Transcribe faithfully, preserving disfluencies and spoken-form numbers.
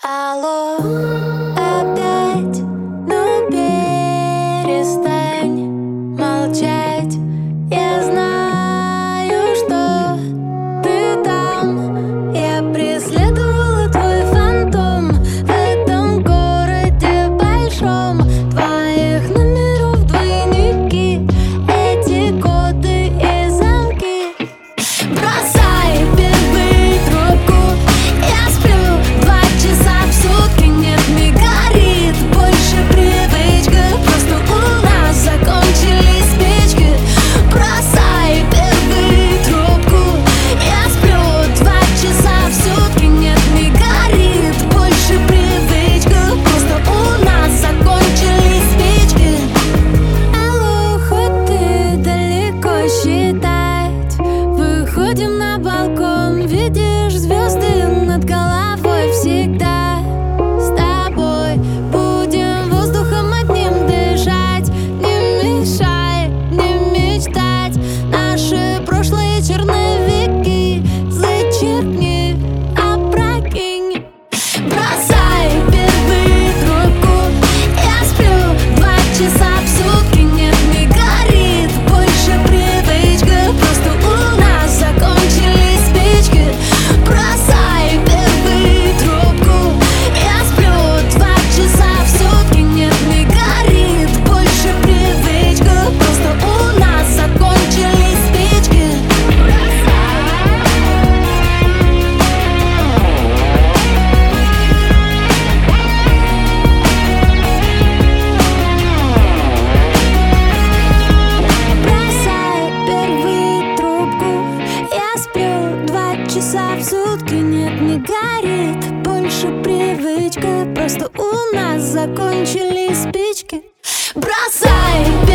Алло, опять, ну перестань молчать. Я знаю, что ты там. Я преследовала твой фантом в этом городе большом. Твоих номеров двойники, эти коды и замки. Бросай первый трубку, я сплю два часа в сутки. Нет, не горит больше привычка, просто у нас закончились спички. Бросай первый трубку, я сплю два часа в сутки. Нет, не горит больше привычка, просто у нас закончились спички. Алло, хоть ты далеко считать, выходим на балкон, видишь звезды над головой всегда. С тобой будем воздухом одним дышать. Не мешай, не мечтать, наши прошлые черновики зачеркни, опрокинь. Бросай первый трубку, я сплю два часа в сутки. Нет, не горит больше привычка, просто у нас закончились спички. Бросай первый трубку, я сплю два часа в сутки. Нет, не горит больше привычка, просто у нас закончились спички. Бросай первый трубку, я сплю два часа в сутки. Нет, не горит больше привычка, просто у нас закончились спички. Бросай